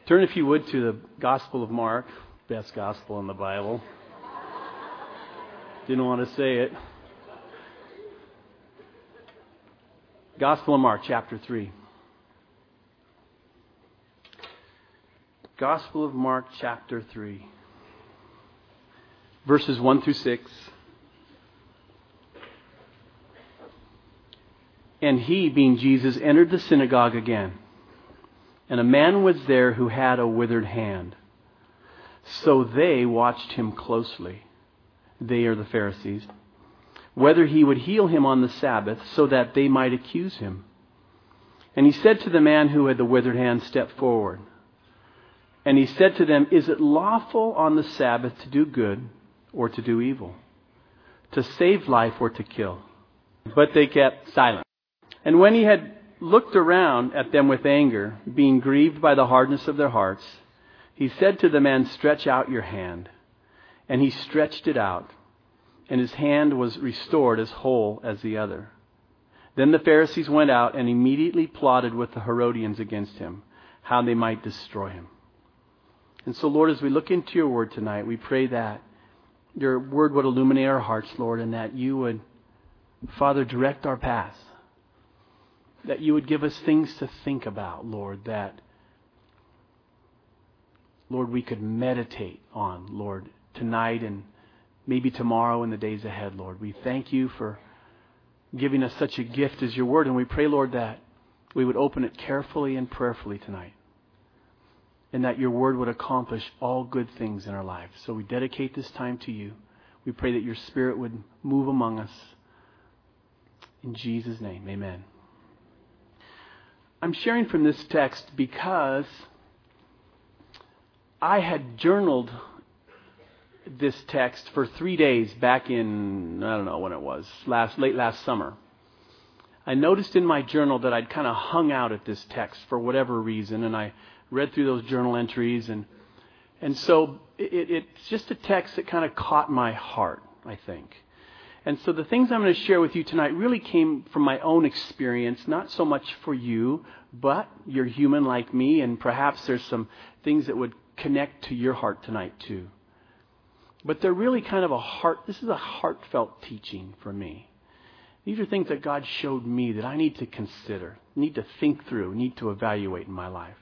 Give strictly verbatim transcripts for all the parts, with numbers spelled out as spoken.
Turn, if you would, to the Gospel of Mark, best gospel in the Bible. Didn't want to say it. Gospel of Mark, chapter three. Gospel of Mark, chapter three. Verses one through six. And he, being Jesus, entered the synagogue again. And a man was there who had a withered hand. So they watched him closely. They are the Pharisees. Whether he would heal him on the Sabbath, so that they might accuse him. And he said to the man who had the withered hand, Step forward. And he said to them, Is it lawful on the Sabbath to do good or to do evil? To save life or to kill? But they kept silent. And when he had looked around at them with anger, being grieved by the hardness of their hearts, he said to the man, Stretch out your hand. And he stretched it out, and his hand was restored as whole as the other. Then the Pharisees went out and immediately plotted with the Herodians against him, how they might destroy him. And so, Lord, as we look into your word tonight, we pray that your word would illuminate our hearts, Lord, and that you would, Father, direct our paths. That you would give us things to think about, Lord, that, Lord, we could meditate on, Lord, tonight and maybe tomorrow and the days ahead, Lord. We thank you for giving us such a gift as your word, and we pray, Lord, that we would open it carefully and prayerfully tonight, and that your word would accomplish all good things in our lives. So we dedicate this time to you. We pray that your Spirit would move among us. In Jesus' name, amen. I'm sharing from this text because I had journaled this text for three days back in, I don't know when it was, last late last summer. I noticed in my journal that I'd kind of hung out at this text for whatever reason, and I read through those journal entries, and and so it, it's just a text that kind of caught my heart, I think. And so the things I'm going to share with you tonight really came from my own experience, not so much for you, but you're human like me, and perhaps there's some things that would connect to your heart tonight too. But they're really kind of a heart, this is a heartfelt teaching for me. These are things that God showed me that I need to consider, need to think through, need to evaluate in my life.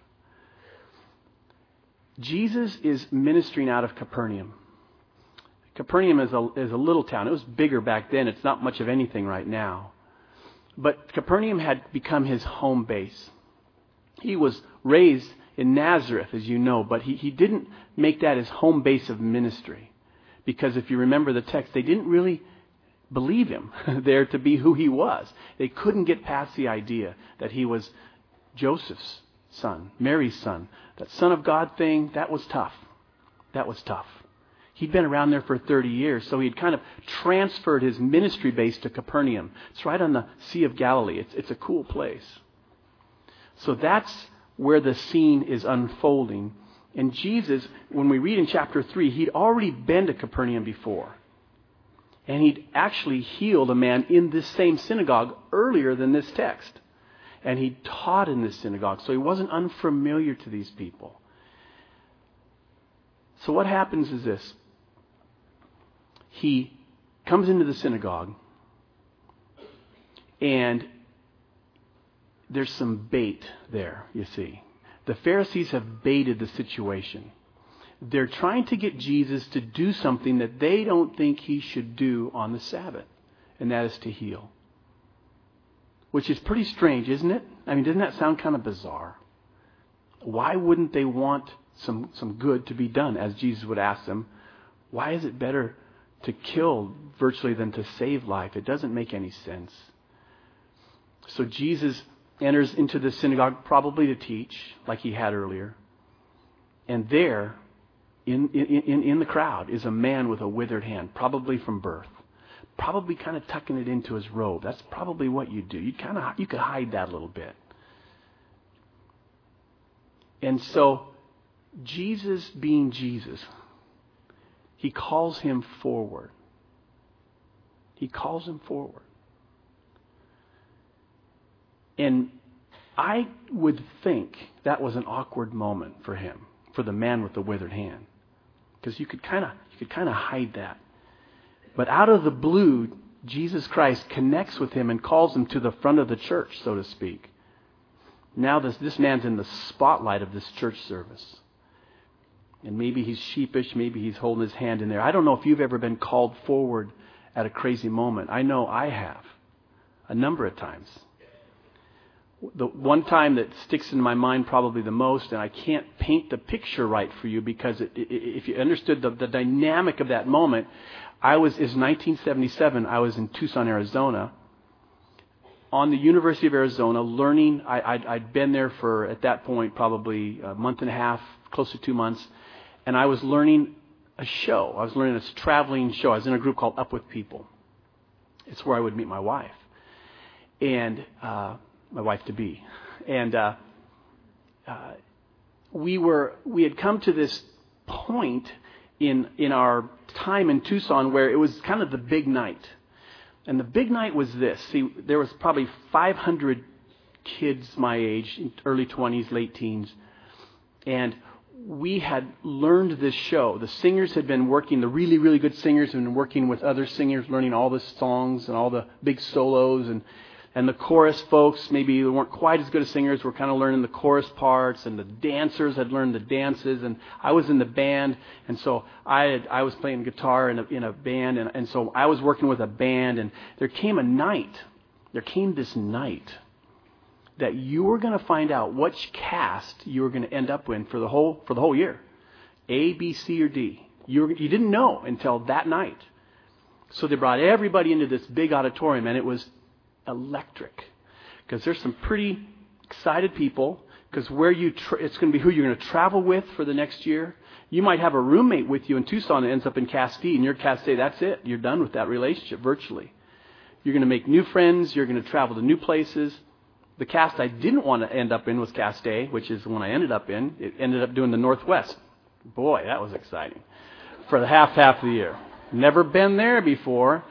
Jesus is ministering out of Capernaum. Capernaum is a, is a little town. It was bigger back then. It's not much of anything right now. But Capernaum had become his home base. He was raised in Nazareth, as you know, but he, he didn't make that his home base of ministry. Because if you remember the text, they didn't really believe him there to be who he was. They couldn't get past the idea that he was Joseph's son, Mary's son. That Son of God thing, that was tough. That was tough. He'd been around there for thirty years, so he'd kind of transferred his ministry base to Capernaum. It's right on the Sea of Galilee. It's, it's a cool place. So that's where the scene is unfolding. And Jesus, when we read in chapter three, he'd already been to Capernaum before. And he'd actually healed a man in this same synagogue earlier than this text. And he taught in this synagogue, so he wasn't unfamiliar to these people. So what happens is this. He comes into the synagogue, and there's some bait there, you see. The Pharisees have baited the situation. They're trying to get Jesus to do something that they don't think he should do on the Sabbath, and that is to heal. Which is pretty strange, isn't it? I mean, doesn't that sound kind of bizarre? Why wouldn't they want some, some good to be done, as Jesus would ask them? Why is it better to kill virtually than to save life? It doesn't make any sense. So Jesus enters into the synagogue probably to teach, like he had earlier. And there, in, in, in, in the crowd, is a man with a withered hand, probably from birth. Probably kind of tucking it into his robe. That's probably what you do. You kind of you could hide that a little bit. And so, Jesus being Jesus, he calls him forward. He calls him forward. And I would think that was an awkward moment for him, for the man with the withered hand, because you could kind of you could kind of hide that. But out of the blue, Jesus Christ connects with him and calls him to the front of the church, so to speak. Now this this man's in the spotlight of this church service. And maybe he's sheepish, maybe he's holding his hand in there. I don't know if you've ever been called forward at a crazy moment. I know I have, a number of times. The one time that sticks in my mind probably the most, and I can't paint the picture right for you because it, it, if you understood the, the dynamic of that moment, I was, is nineteen seventy-seven, I was in Tucson, Arizona, on the University of Arizona, learning. I, I'd, I'd been there for, at that point, probably a month and a half, close to two months, and I was learning a show. I was learning this traveling show. I was in a group called Up With People. It's where I would meet my wife, and uh, my wife-to-be. And uh, uh, we were we had come to this point in in our time in Tucson where it was kind of the big night. And the big night was this. See, there was probably five hundred kids my age, early twenties, late teens. And we had learned this show. The singers had been working, the really, really good singers had been working with other singers, learning all the songs and all the big solos. And, and the chorus folks, maybe they weren't quite as good as singers, were kind of learning the chorus parts. And the dancers had learned the dances. And I was in the band. And so I had, I was playing guitar in a, in a band. And, and so I was working with a band. And there came a night, there came this night that you were going to find out which cast you were going to end up in for the whole for the whole year, A, B, C, or D. You were, you didn't know until that night. So they brought everybody into this big auditorium, and it was electric because there's some pretty excited people. Because where you tra- it's going to be who you're going to travel with for the next year. You might have a roommate with you in Tucson that ends up in Castee, and your Castee, that's it. You're done with that relationship virtually. You're going to make new friends. You're going to travel to new places. The cast I didn't want to end up in was Cast A, which is the one I ended up in. It ended up doing the Northwest. Boy, that was exciting. For the half half of the year. Never been there before.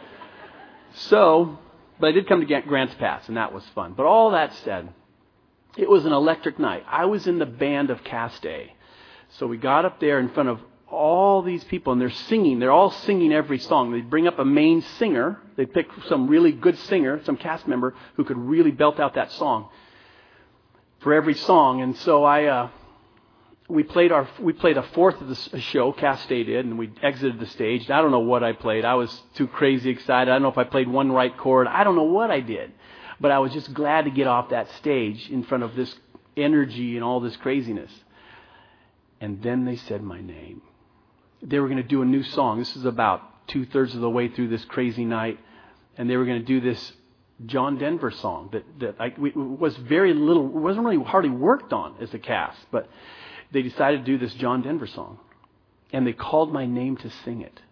So, but I did come to Grants Pass, and that was fun. But all that said, it was an electric night. I was in the band of Cast A. So we got up there in front of all these people, and they're singing. They're all singing every song. They'd bring up a main singer. They'd pick some really good singer, some cast member who could really belt out that song for every song. And so I, uh, we played our, we played a fourth of the show, Cast A did, and we exited the stage. I don't know what I played. I was too crazy excited. I don't know if I played one right chord. I don't know what I did, but I was just glad to get off that stage in front of this energy and all this craziness. And then they said my name. They were going to do a new song. This is about two-thirds of the way through this crazy night. And they were going to do this John Denver song that, that I, we, was very little, wasn't really hardly worked on as a cast. But they decided to do this John Denver song. And they called my name to sing it.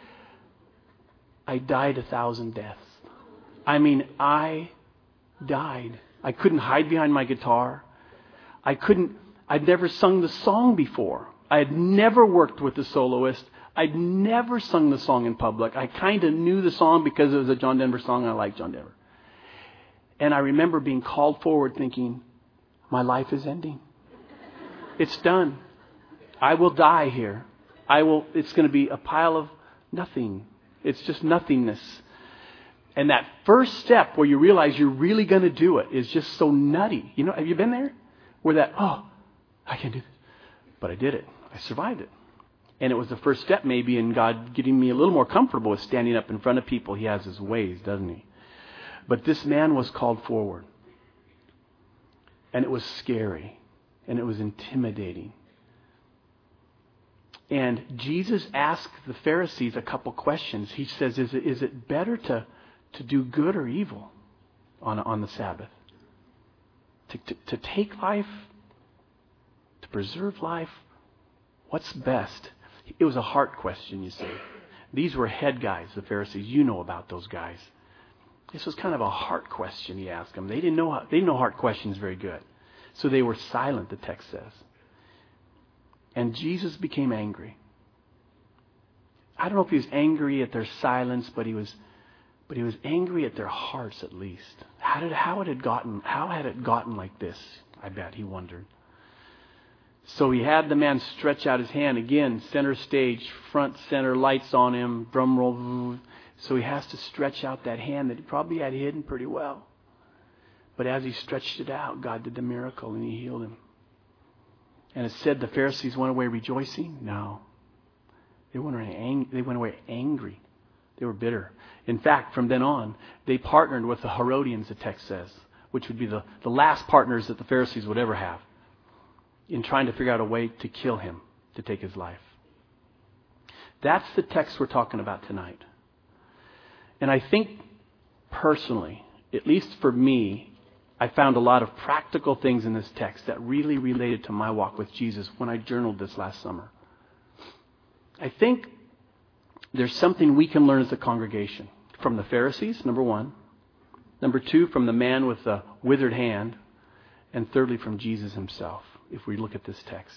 I died a thousand deaths. I mean, I died. I couldn't hide behind my guitar. I couldn't, I'd never sung the song before. I had never worked with a soloist. I'd never sung the song in public. I kind of knew the song because it was a John Denver song, and I liked John Denver. And I remember being called forward thinking, my life is ending. It's done. I will die here. I will. It's going to be a pile of nothing. It's just nothingness. And that first step where you realize you're really going to do it is just so nutty. You know, have you been there? Where that, oh, I can't do this. But I did it. I survived it. And it was the first step maybe in God getting me a little more comfortable with standing up in front of people. He has his ways, doesn't he? But this man was called forward. And it was scary. And it was intimidating. And Jesus asked the Pharisees a couple questions. He says, is it, is it better to, to do good or evil on, on the Sabbath? To, to, to take life? To preserve life? What's best? It was a heart question, you see. These were head guys, the Pharisees. You know about those guys. This was kind of a heart question he asked them. They didn't know how, they didn't know heart questions very good. So they were silent, the text says. And Jesus became angry. I don't know if he was angry at their silence, but he was But he was angry at their hearts at least. How did how it had gotten how had it gotten like this? I bet he wondered. So he had the man stretch out his hand again, center stage, front center, lights on him, drum roll. So he has to stretch out that hand that he probably had hidden pretty well. But as he stretched it out, God did the miracle and he healed him. And it said the Pharisees went away rejoicing? No. They went away, ang- they went away angry. They were bitter. In fact, from then on, they partnered with the Herodians, the text says, which would be the, the last partners that the Pharisees would ever have in trying to figure out a way to kill him, to take his life. That's the text we're talking about tonight. And I think personally, at least for me, I found a lot of practical things in this text that really related to my walk with Jesus when I journaled this last summer. I think there's something we can learn as a congregation from the Pharisees, number one. Number two, from the man with the withered hand. And thirdly, from Jesus himself, if we look at this text.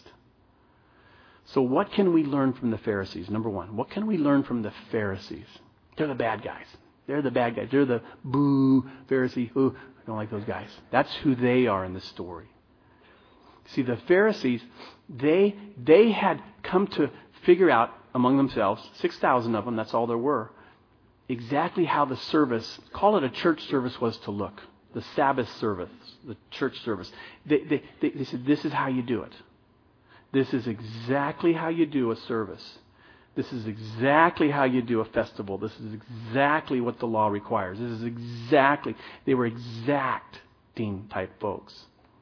So what can we learn from the Pharisees? Number one, what can we learn from the Pharisees? They're the bad guys. They're the bad guys. They're the boo Pharisee. Ooh, I don't like those guys. That's who they are in the story. See, the Pharisees, they they had come to figure out among themselves, six thousand of them, that's all there were, exactly how the service, call it a church service, was to look. The Sabbath service, the church service. They, they, they, they said, this is how you do it. This is exactly how you do a service. This is exactly how you do a festival. This is exactly what the law requires. This is exactly, they were exacting type folks.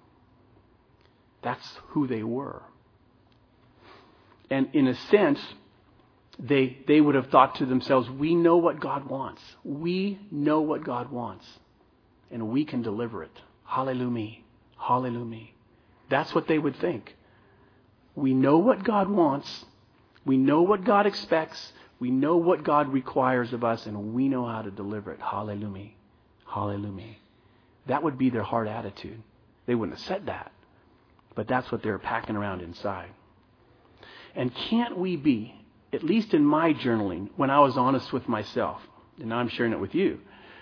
That's who they were. And in a sense, they they would have thought to themselves, we know what God wants. We know what God wants. And we can deliver it. Hallelujah. Hallelujah. That's what they would think. We know what God wants. We know what God expects. We know what God requires of us. And we know how to deliver it. Hallelujah. Hallelujah. That would be their heart attitude. They wouldn't have said that. But that's what they're packing around inside. And can't we be, at least in my journaling, when I was honest with myself, and now I'm sharing it with you,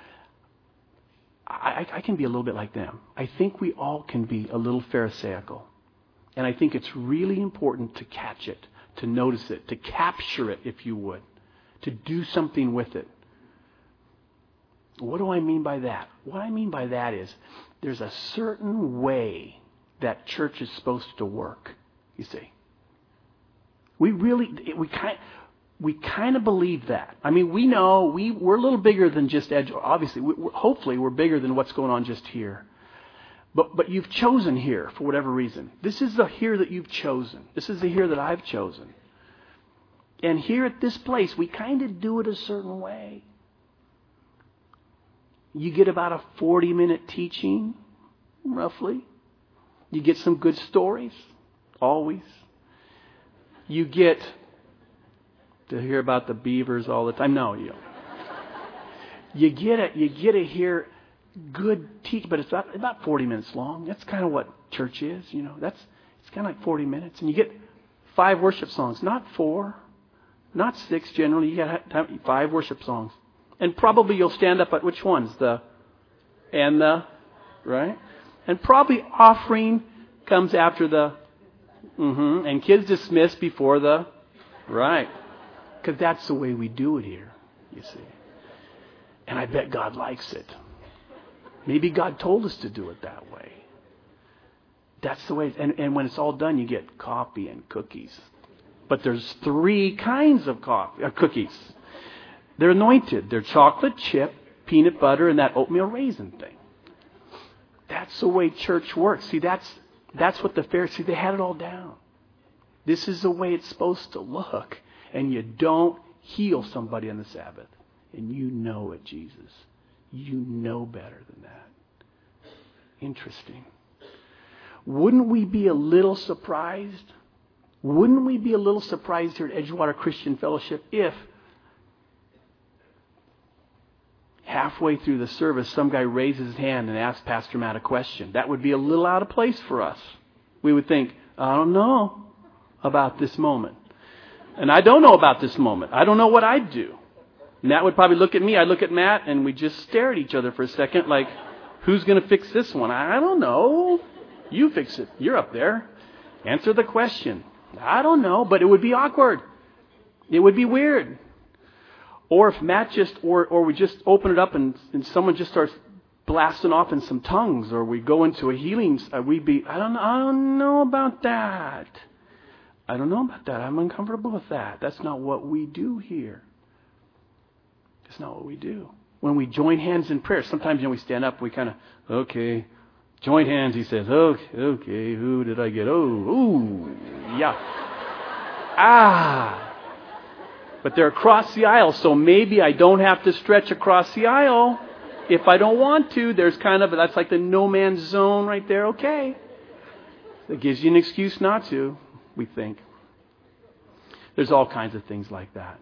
I, I can be a little bit like them. I think we all can be a little pharisaical. And I think it's really important to catch it, to notice it, to capture it, if you would, to do something with it. What do I mean by that? What I mean by that is there's a certain way that church is supposed to work, you see. We really, we kind we kind of believe that. I mean, we know we, we're a little bigger than just Edge. Obviously, we, we're, hopefully we're bigger than what's going on just here. But but you've chosen here for whatever reason. This is the here that you've chosen. This is the here that I've chosen. And here at this place, we kind of do it a certain way. You get about a forty-minute teaching, roughly. You get some good stories, always. You get to hear about the beavers all the time. No, you don't. You get it. You get to hear good teach, but it's about, about forty minutes long. That's kind of what church is, you know. That's it's kind of like forty minutes, and you get five worship songs, not four, not six. Generally, you got five worship songs, and probably you'll stand up at which ones? The and the right, and probably offering comes after the. Mm-hmm. And kids dismissed before the right. Because that's the way we do it here, you see. And I bet God likes it. Maybe God told us to do it that way. That's the way. And, and when it's all done, you get coffee and cookies. But there's three kinds of coffee, uh, cookies. They're anointed. They're chocolate chip, peanut butter, and that oatmeal raisin thing. That's the way church works. See, that's that's what the Pharisees, they had it all down. This is the way it's supposed to look. And you don't heal somebody on the Sabbath. And you know it, Jesus. You know better than that. Interesting. Wouldn't we be a little surprised? Wouldn't we be a little surprised here at Edgewater Christian Fellowship if halfway through the service some guy raises his hand and asks Pastor Matt a question? That would be a little out of place for us. We would think, I don't know about this moment. And I don't know about this moment. I don't know what I'd do. Matt would probably look at me, I'd look at Matt, and we'd just stare at each other for a second like, who's going to fix this one? I don't know. You fix it. You're up there. Answer the question. I don't know, but it would be awkward. It would be weird. Or if Matt just, or or we just open it up and, and someone just starts blasting off in some tongues, or we go into a healing, uh, we'd be, I don't, I don't know about that. I don't know about that. I'm uncomfortable with that. That's not what we do here. That's not what we do. When we join hands in prayer, sometimes when we stand up, we kind of, okay, join hands, he says, okay, okay, who did I get? Oh, ooh, yeah. Ah. But they're across the aisle, so maybe I don't have to stretch across the aisle. If I don't want to, there's kind of, that's like the no man's zone right there, okay. That gives you an excuse not to, we think. There's all kinds of things like that.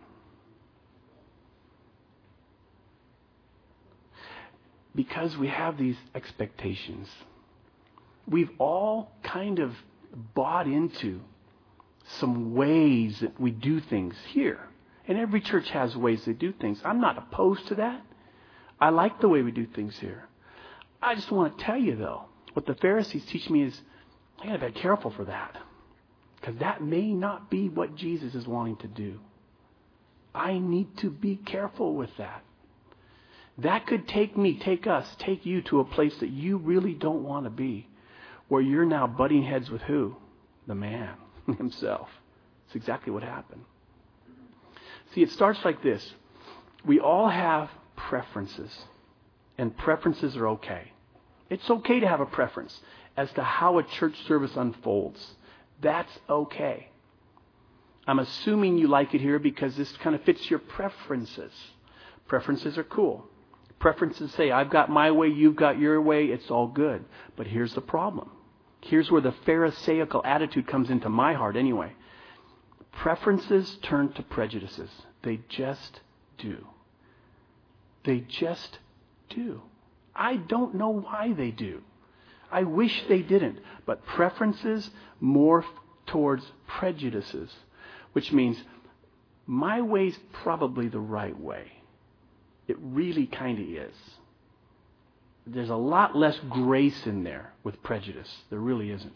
Because we have these expectations. We've all kind of bought into some ways that we do things here. And every church has ways they do things. I'm not opposed to that. I like the way we do things here. I just want to tell you, though, what the Pharisees teach me is, I got to be careful for that. Because that may not be what Jesus is wanting to do. I need to be careful with that. That could take me, take us, take you to a place that you really don't want to be. Where you're now butting heads with who? The man himself. It's exactly what happened. See, it starts like this. We all have preferences. And preferences are okay. It's okay to have a preference as to how a church service unfolds. That's okay. I'm assuming you like it here because this kind of fits your preferences. Preferences are cool. Preferences say, I've got my way, you've got your way, it's all good. But here's the problem. Here's where the Pharisaical attitude comes into my heart anyway. Preferences turn to prejudices. They just do. They just do. I don't know why they do. I wish they didn't. But preferences morph towards prejudices, which means my way's probably the right way. It really kind of is. There's a lot less grace in there with prejudice. There really isn't.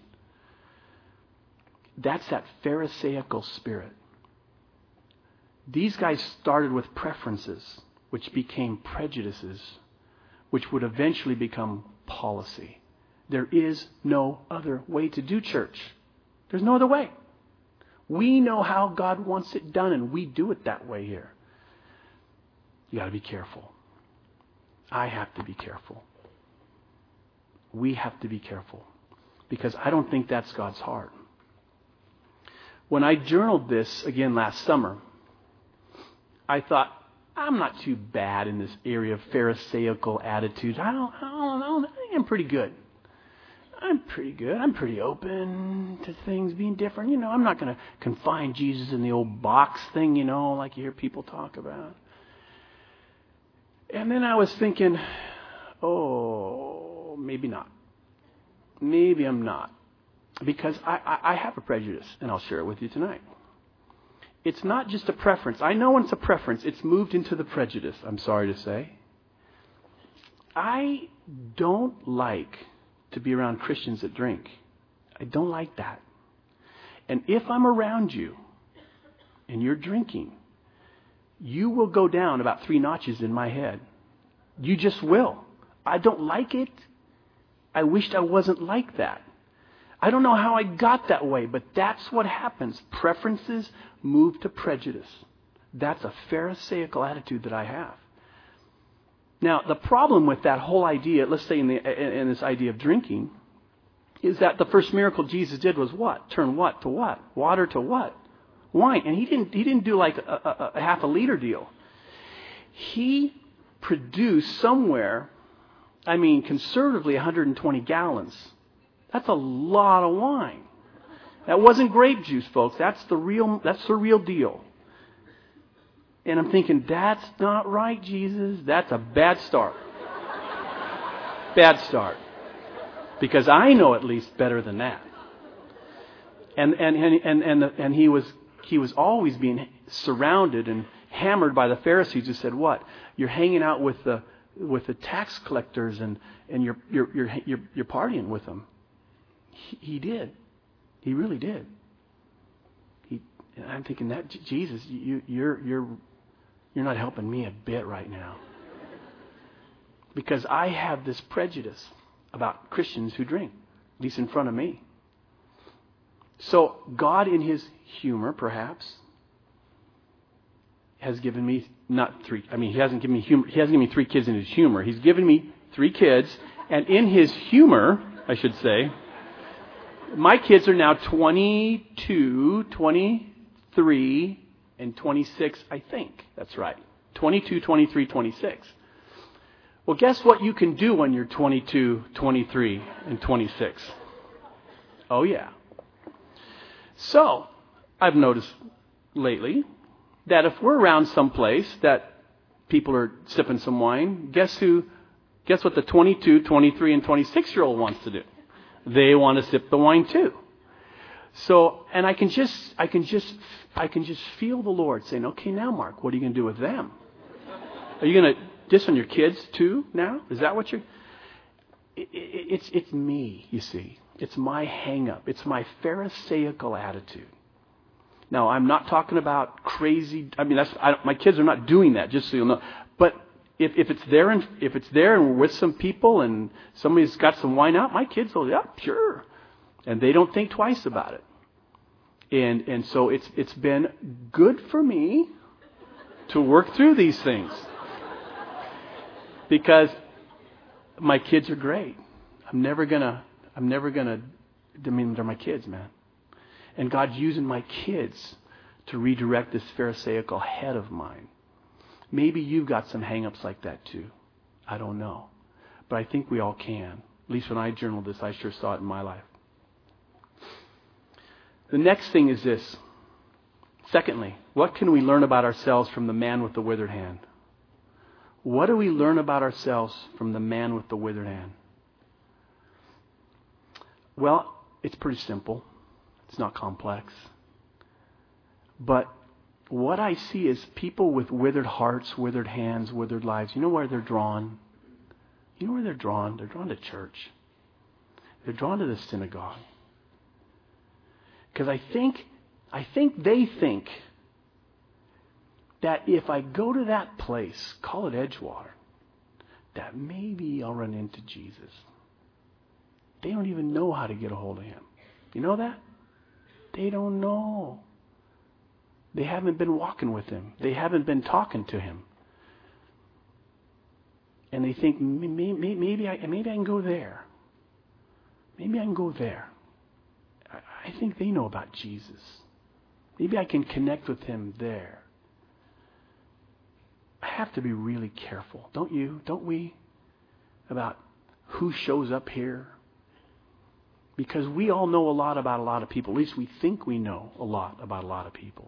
That's that Pharisaical spirit. These guys started with preferences, which became prejudices, which would eventually become policy. There is no other way to do church. There's no other way. We know how God wants it done, and we do it that way here. You got to be careful. I have to be careful. We have to be careful. Because I don't think that's God's heart. When I journaled this again last summer, I thought, I'm not too bad in this area of Pharisaical attitudes. I don't, I don't, I don't, I think I'm pretty good. I'm pretty good. I'm pretty open to things being different. You know, I'm not going to confine Jesus in the old box thing, you know, like you hear people talk about. And then I was thinking, oh, maybe not. Maybe I'm not. Because I, I, I have a prejudice, and I'll share it with you tonight. It's not just a preference. I know it's a preference. It's moved into the prejudice, I'm sorry to say. I don't like to be around Christians that drink. I don't like that. And if I'm around you and you're drinking, you will go down about three notches in my head. You just will. I don't like it. I wished I wasn't like that. I don't know how I got that way, but that's what happens. Preferences move to prejudice. That's a Pharisaical attitude that I have. Now, the problem with that whole idea, let's say in, the, in this idea of drinking, is that the first miracle Jesus did was what? Turn what to what? Water to what? Wine. And he didn't, he didn't do like a, a, a half a liter deal. He produced somewhere, I mean, conservatively one hundred twenty gallons. That's a lot of wine. That wasn't grape juice, folks. That's the real, that's the real deal. And I'm thinking, that's not right, Jesus. That's a bad start. Bad start. Because I know at least better than that. And and and and and, the, and he was he was always being surrounded and hammered by the Pharisees who said, what? You're hanging out with the with the tax collectors and, and you're, you're, you're, you're, you're partying with them. He, he did. He really did. He, and I'm thinking that, Jesus, you, you're, you're, you're not helping me a bit right now. Because I have this prejudice about Christians who drink, at least in front of me. So God, in His humor, perhaps, has given me not three. I mean, He hasn't given me humor. He hasn't given me three kids in His humor. He's given me three kids, and in His humor, I should say, my kids are now twenty-two, twenty-three, and twenty-six. I think that's right. twenty-two, twenty-three, twenty-six. Well, guess what you can do when you're twenty-two, twenty-three, and twenty-six? Oh yeah. So, I've noticed lately that if we're around someplace that people are sipping some wine, guess who, guess what the twenty-two, twenty-three, and twenty-six-year-old wants to do? They want to sip the wine too. So, and I can just, I can just, I can just feel the Lord saying, okay, now Mark, what are you going to do with them? Are you going to diss on your kids too now? Is that what you're, it, it, it's, it's me, you see. It's my hang-up. It's my Pharisaical attitude. Now, I'm not talking about crazy. I mean, that's I, my kids are not doing that. Just so you'll know. But if, if it's there and if it's there and we're with some people and somebody's got some wine out, my kids will, yeah, sure, and they don't think twice about it. And and so it's it's been good for me to work through these things because my kids are great. I'm never gonna. I'm never going to, I mean, they're my kids, man. And God's using my kids to redirect this Pharisaical head of mine. Maybe you've got some hang-ups like that too. I don't know. But I think we all can. At least when I journaled this, I sure saw it in my life. The next thing is this. Secondly, what can we learn about ourselves from the man with the withered hand? What do we learn about ourselves from the man with the withered hand? Well, it's pretty simple. It's not complex. But what I see is people with withered hearts, withered hands, withered lives. You know where they're drawn? You know where they're drawn? They're drawn to church. They're drawn to the synagogue. Because I think, I think they think that if I go to that place, call it Edgewater, that maybe I'll run into Jesus. They don't even know how to get a hold of Him. You know that? They don't know. They haven't been walking with Him. They haven't been talking to Him. And they think, maybe, maybe, I, maybe I can go there. Maybe I can go there. I, I think they know about Jesus. Maybe I can connect with Him there. I have to be really careful. Don't you? Don't we? About who shows up here. Because we all know a lot about a lot of people. At least we think we know a lot about a lot of people.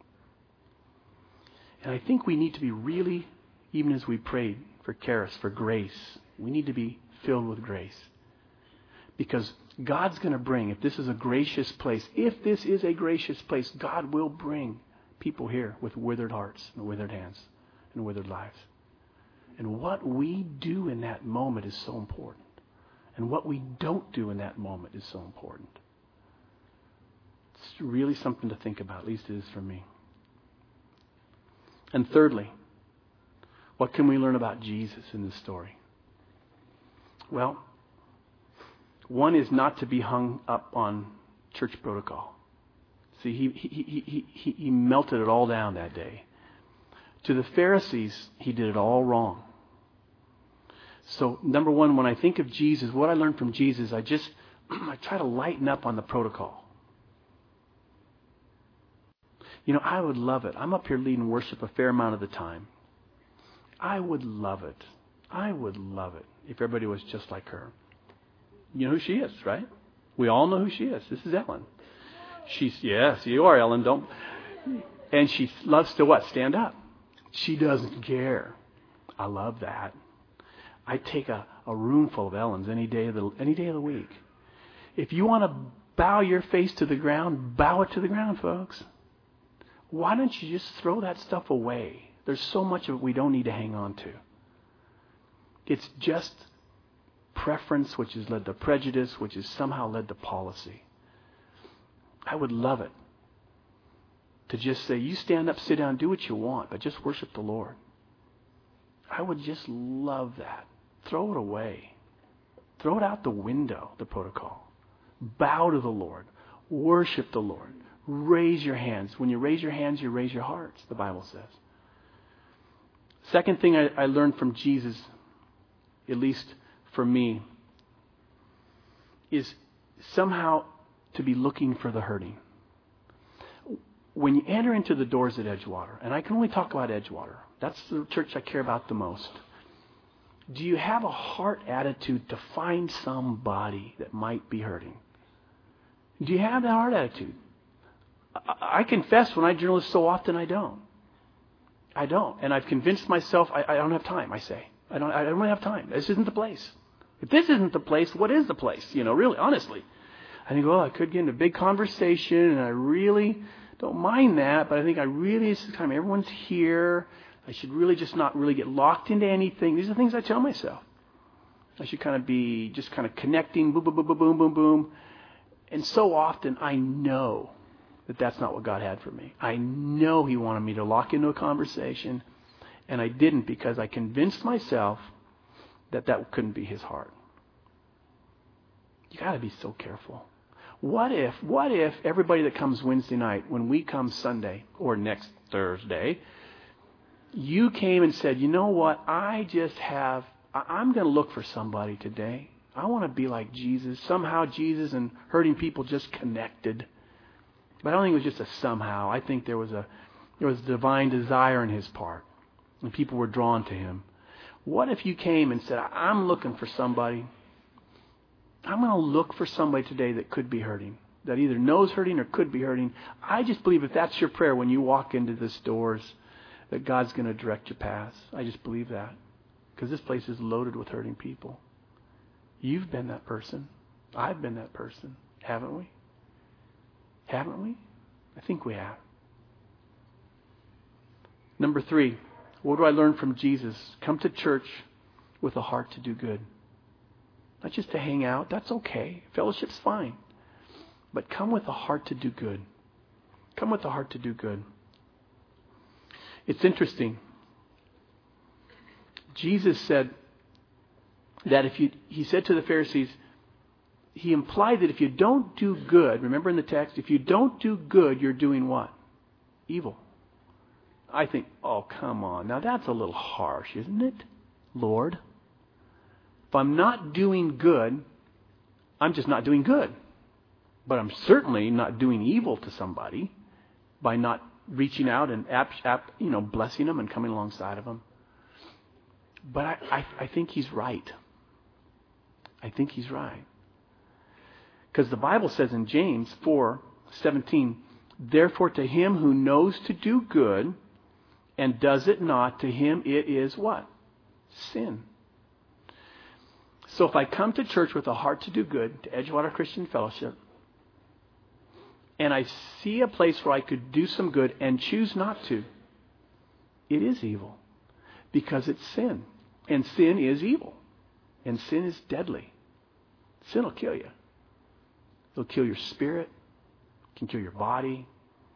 And I think we need to be really, even as we prayed for charis, for grace, we need to be filled with grace. Because God's going to bring, if this is a gracious place, if this is a gracious place, God will bring people here with withered hearts and withered hands and withered lives. And what we do in that moment is so important. And what we don't do in that moment is so important. It's really something to think about, at least it is for me. And thirdly, what can we learn about Jesus in this story? Well, one is not to be hung up on church protocol. See, he, he, he, he, he melted it all down that day. To the Pharisees, he did it all wrong. So, number one, when I think of Jesus, what I learned from Jesus, I just, I try to lighten up on the protocol. You know, I would love it. I'm up here leading worship a fair amount of the time. I would love it. I would love it if everybody was just like her. You know who she is, right? We all know who she is. This is Ellen. She's, yes, you are Ellen. Don't. And she loves to what? Stand up. She doesn't care. I love that. I take a, a room full of Ellens any day of the any day of the week. If you want to bow your face to the ground, bow it to the ground, folks. Why don't you just throw that stuff away? There's so much of it we don't need to hang on to. It's just preference, which has led to prejudice, which has somehow led to policy. I would love it to just say, you stand up, sit down, do what you want, but just worship the Lord. I would just love that. Throw it away. Throw it out the window, the protocol. Bow to the Lord. Worship the Lord. Raise your hands. When you raise your hands, you raise your hearts, the Bible says. Second thing I, I learned from Jesus, at least for me, is somehow to be looking for the hurting. When you enter into the doors at Edgewater, and I can only talk about Edgewater, that's the church I care about the most. Do you have a heart attitude to find somebody that might be hurting? Do you have that heart attitude? I, I confess when I journal so often I don't. I don't. And I've convinced myself I, I don't have time, I say. I don't, I don't have time. This isn't the place. If this isn't the place, what is the place? You know, really, honestly. I think, well, I could get into a big conversation, and I really don't mind that, but I think I really, this is kind of, everyone's here. I should really just not really get locked into anything. These are things I tell myself. I should kind of be just kind of connecting, boom, boom, boom, boom, boom, boom, boom. And so often I know that that's not what God had for me. I know He wanted me to lock into a conversation, and I didn't because I convinced myself that that couldn't be His heart. You got to be so careful. What if, what if everybody that comes Wednesday night, when we come Sunday or next Thursday, you came and said, you know what, I just have, I'm going to look for somebody today. I want to be like Jesus. Somehow Jesus and hurting people just connected. But I don't think it was just a somehow. I think there was a, there was a divine desire in His part. And people were drawn to Him. What if you came and said, I'm looking for somebody. I'm going to look for somebody today that could be hurting, that either knows hurting or could be hurting. I just believe if that's your prayer when you walk into this doors, that God's going to direct your paths. I just believe that. Because this place is loaded with hurting people. You've been that person. I've been that person. Haven't we? Haven't we? I think we have. Number three, what do I learn from Jesus? Come to church with a heart to do good. Not just to hang out. That's okay. Fellowship's fine. But come with a heart to do good. Come with a heart to do good. It's interesting. Jesus said that if you, He said to the Pharisees, He implied that if you don't do good, remember in the text, if you don't do good, you're doing what? Evil. I think, oh, come on. Now that's a little harsh, isn't it, Lord? If I'm not doing good, I'm just not doing good. But I'm certainly not doing evil to somebody by not reaching out and ap, ap, you know, blessing them and coming alongside of them. But I, I, I think He's right. I think He's right. Because the Bible says in James four seventeen, therefore to him who knows to do good and does it not, to him it is what? Sin. So if I come to church with a heart to do good, to Edgewater Christian Fellowship, and I see a place where I could do some good and choose not to, it is evil. Because it's sin. And sin is evil. And sin is deadly. Sin will kill you. It'll kill your spirit. It can kill your body.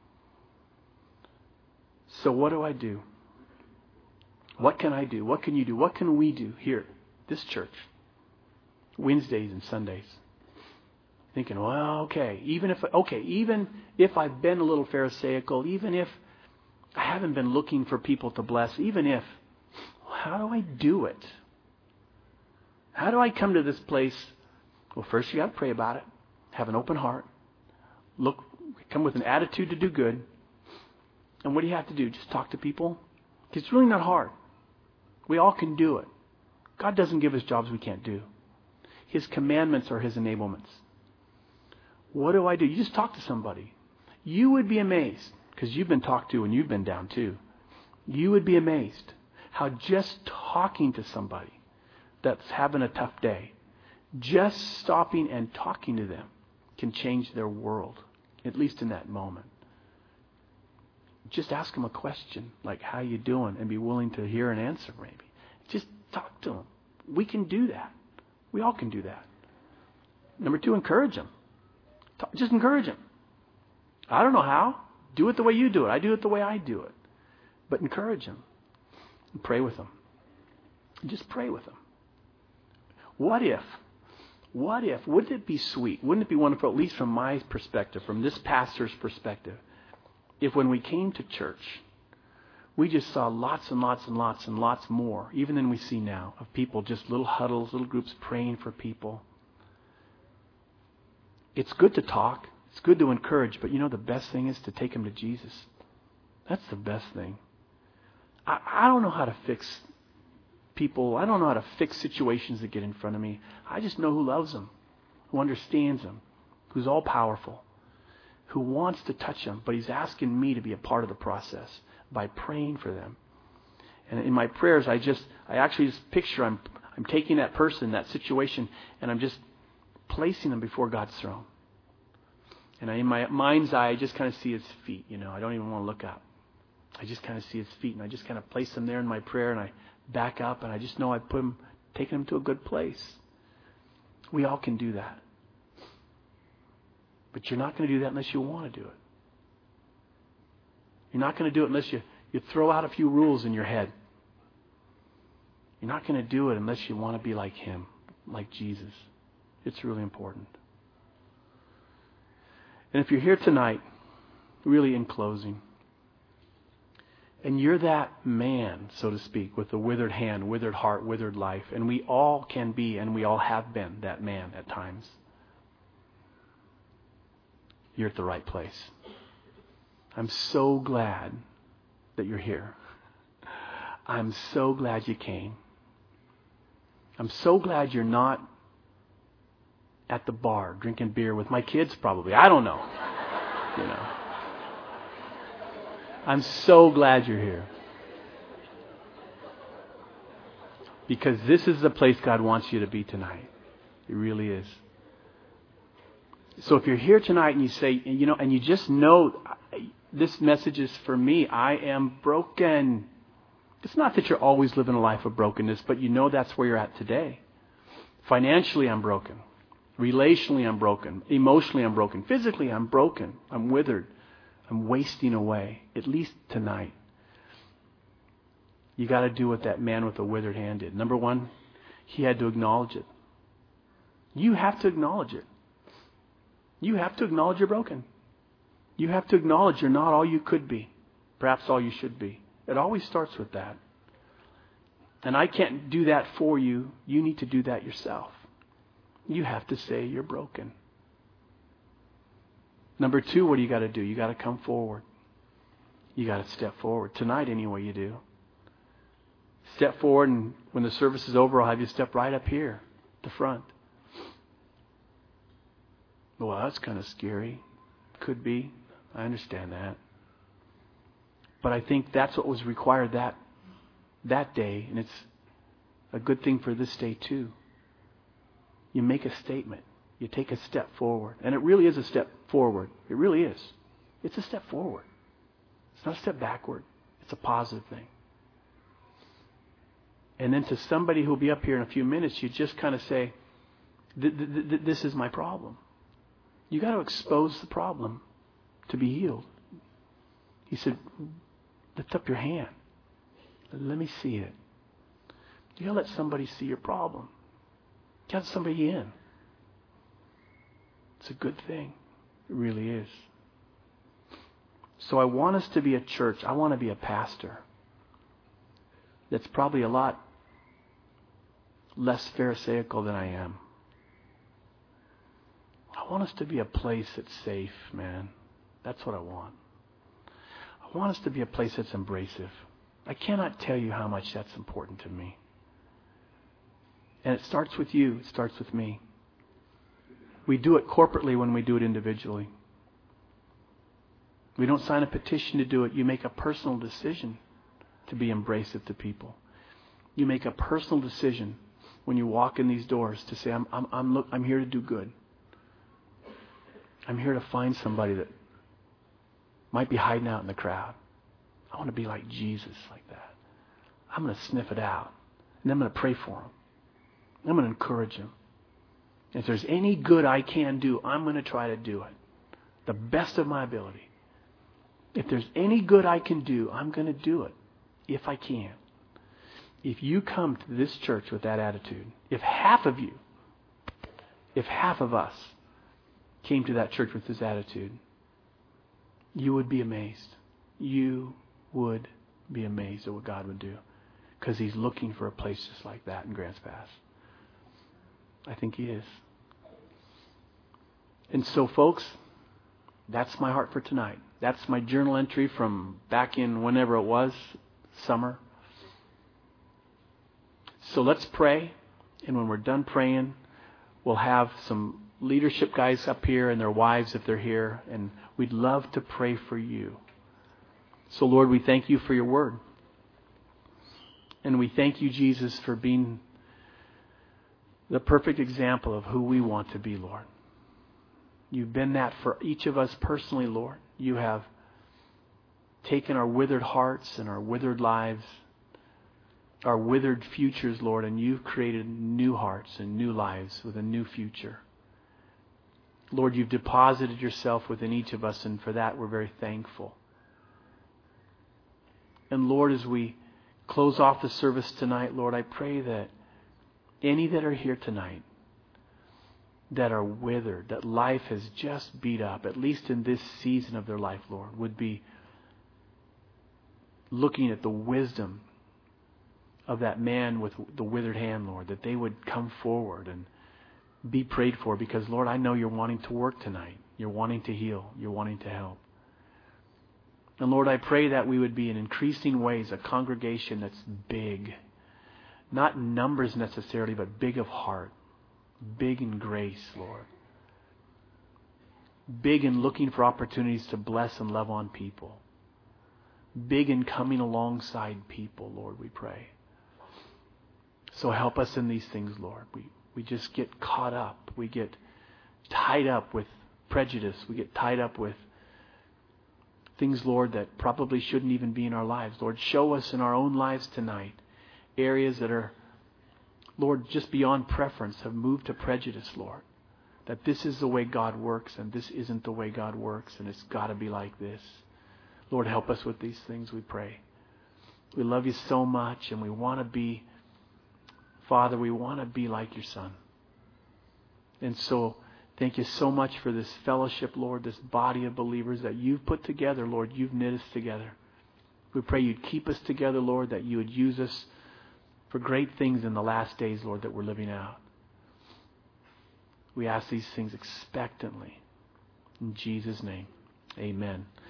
So what do I do? What can I do? What can you do? What can we do here, this church? Wednesdays and Sundays. Thinking, well, okay, even if okay, even if I've been a little pharisaical, even if I haven't been looking for people to bless, even if, how do I do it? How do I come to this place? Well, first you got to pray about it. Have an open heart. Look, come with an attitude to do good. And what do you have to do? Just talk to people? It's really not hard. We all can do it. God doesn't give us jobs we can't do. His commandments are His enablements. What do I do? You just talk to somebody. You would be amazed, because you've been talked to and you've been down too. You would be amazed how just talking to somebody that's having a tough day, just stopping and talking to them can change their world, at least in that moment. just ask them a question like, how you doing? And be willing to hear an answer maybe. Just talk to them. We can do that. We all can do that. Number two, encourage them. Talk, just encourage them. I don't know how. Do it the way you do it. I do it the way I do it. But encourage them. And pray with them. Just pray with them. What if, what if, wouldn't it be sweet, wouldn't it be wonderful, at least from my perspective, from this pastor's perspective, if when we came to church, we just saw lots and lots and lots and lots more, even than we see now, of people, just little huddles, little groups praying for people. It's good to talk. It's good to encourage. But you know the best thing is to take them to Jesus. That's the best thing. I, I don't know how to fix people. I don't know how to fix situations that get in front of me. I just know who loves them, who understands them, who's all powerful, who wants to touch them. But he's asking me to be a part of the process by praying for them. And in my prayers, I just, I actually just picture I'm, I'm taking that person, that situation, and I'm just placing them before God's throne. And I, in my mind's eye, I just kind of see his feet. You know, I don't even want to look up. I just kind of see his feet, and I just kind of place them there in my prayer, and I back up, and I just know I put him, taking him to a good place. We all can do that. But you're not going to do that unless you want to do it. You're not going to do it unless you, you throw out a few rules in your head. You're not going to do it unless you want to be like him, like Jesus. It's really important. And if you're here tonight, really in closing, and you're that man, so to speak, with a withered hand, withered heart, withered life, and we all can be, and we all have been that man at times, you're at the right place. I'm so glad that you're here. I'm so glad you came. I'm so glad you're not at the bar drinking beer with my kids probably. I don't know. You know. I'm so glad you're here. Because this is the place God wants you to be tonight. It really is. So if you're here tonight and you say, you know, and you just know this message is for me, I am broken. It's not that you're always living a life of brokenness, but you know that's where you're at today. Financially, I'm broken. Relationally, I'm broken. Emotionally, I'm broken. Physically, I'm broken. I'm withered. I'm wasting away, at least tonight. You got to do what that man with the withered hand did. Number one, he had to acknowledge it. You have to acknowledge it. You have to acknowledge you're broken. You have to acknowledge you're not all you could be, perhaps all you should be. It always starts with that. And I can't do that for you. You need to do that yourself. You have to say you're broken. Number two, what do you got to do? You got to come forward. You got to step forward. Tonight, anyway, you do. Step forward, and when the service is over, I'll have you step right up here, the front. Well, that's kind of scary. Could be. I understand that. But I think that's what was required that that day, and it's a good thing for this day too. You make a statement. You take a step forward. And it really is a step forward. It really is. It's a step forward. It's not a step backward. It's a positive thing. And then to somebody who'll be up here in a few minutes, you just kind of say, this is my problem. You got to expose the problem to be healed. He said, lift up your hand. Let me see it. You got to let somebody see your problem. You got to let somebody in. It's a good thing. It really is. So I want us to be a church. I want to be a pastor that's probably a lot less pharisaical than I am. I want us to be a place that's safe, man. That's what I want. I want us to be a place that's embracive. I cannot tell you how much that's important to me. And it starts with you. It starts with me. We do it corporately when we do it individually. We don't sign a petition to do it. You make a personal decision to be embracive to people. You make a personal decision when you walk in these doors to say, I'm, I'm, I'm, look, I'm here to do good. I'm here to find somebody that might be hiding out in the crowd. I want to be like Jesus like that. I'm going to sniff it out. And I'm going to pray for him. I'm going to encourage him. If there's any good I can do, I'm going to try to do it. The best of my ability. If there's any good I can do, I'm going to do it. If I can. If you come to this church with that attitude, if half of you, if half of us came to that church with this attitude, you would be amazed. You would be amazed at what God would do. Because He's looking for a place just like that in Grants Pass. I think He is. And so, folks, that's my heart for tonight. That's my journal entry from back in whenever it was, summer. So let's pray. And when we're done praying, we'll have some leadership guys up here and their wives if they're here. And we'd love to pray for you. So, Lord, we thank you for your word. And we thank you, Jesus, for being the perfect example of who we want to be, Lord. You've been that for each of us personally, Lord. You have taken our withered hearts and our withered lives, our withered futures, Lord, and you've created new hearts and new lives with a new future. Lord, you've deposited yourself within each of us, and for that we're very thankful. And Lord, as we close off the service tonight, Lord, I pray that any that are here tonight that are withered, that life has just beat up, at least in this season of their life, Lord, would be looking at the wisdom of that man with the withered hand, Lord, that they would come forward and be prayed for, because, Lord, I know you're wanting to work tonight. You're wanting to heal. You're wanting to help. And Lord, I pray that we would be in increasing ways a congregation that's big. Not in numbers necessarily, but big of heart. Big in grace, Lord. Big in looking for opportunities to bless and love on people. Big in coming alongside people, Lord, we pray. So help us in these things, Lord. We, we just get caught up. We get tied up with prejudice. We get tied up with things, Lord, that probably shouldn't even be in our lives. Lord, show us in our own lives tonight areas that are, Lord, just beyond preference, have moved to prejudice, Lord. That this is the way God works and this isn't the way God works, and it's got to be like this. Lord, help us with these things, we pray. We love you so much, and we want to be, Father, we want to be like your Son. And so, thank you so much for this fellowship, Lord, this body of believers that you've put together, Lord. You've knit us together. We pray you'd keep us together, Lord, that you would use us for great things in the last days, Lord, that we're living out. We ask these things expectantly. In Jesus' name, amen.